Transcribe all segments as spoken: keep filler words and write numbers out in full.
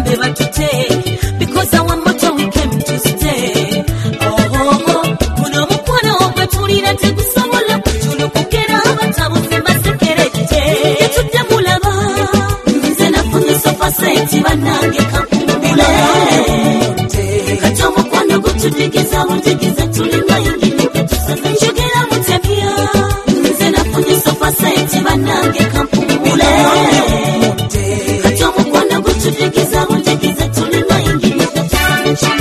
bagambe batute, because our motto we came to stay. Oh, oh, oh, kuno mukwano ogwetulira tegusobola kutulukukera abatabuze basekerete. Yetudde mulaba, nze nafunye sofa seti bannange kampumula. Kati omukwano gutudigiza budigiza tulinga yingini ketusaza njogera mutemya. Nze nafunye sofa seti bannange kampumula. Kati omukwano gutudigiza budigiza tulinga yingini ketusaza.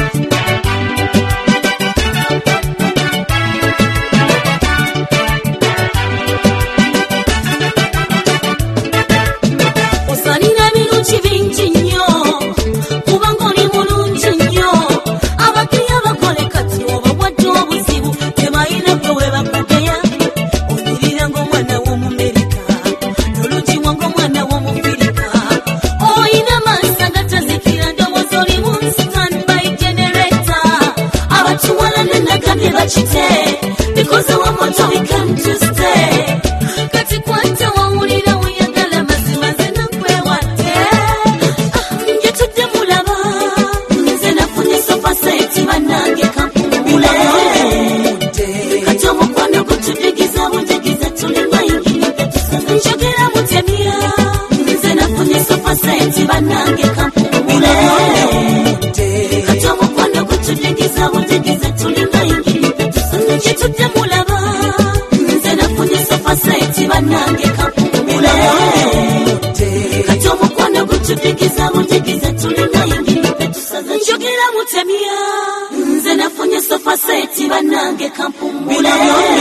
Osalina binungi bingi nnyo, kubanga oli mulungi nnyo. Abakiriya bakole kati obawadde obuzibu, tebalina gwe we bakugeya. Onyirira ng'omwana w'Omumerika, n'olugiwa ng'omwana w'Omufirika. Oyina maaso agatazikira, ddoboozi olimu standby generator. Abatuwalana nagambye bakite, because our motto we come to stay. Kati kwata wawulira weyagala mazima nze nakwewate. Yetudde mulaba, nze nafunye sofa seti bannange kampumula. Kati omukwano gutudigiza budigiza tulinga yingini ketusaza njogera mutemya. Nze nafunye sofa seti bannange kampumula. Kati omukwano gutudigiza budigiza tulinga yingini ketusaza. Yetudde mulaba, nze nafunye sofa seti bannange kampumula. Kati omukwano gutudigiza budigiza tulinga yingini ketusaza njogera mutemya. Nze nafunye sofa seti bannange kampumula.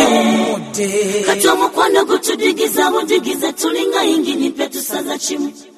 Kati omukwano gutudigiza budigiza tulinga yingini ketusaza kimu.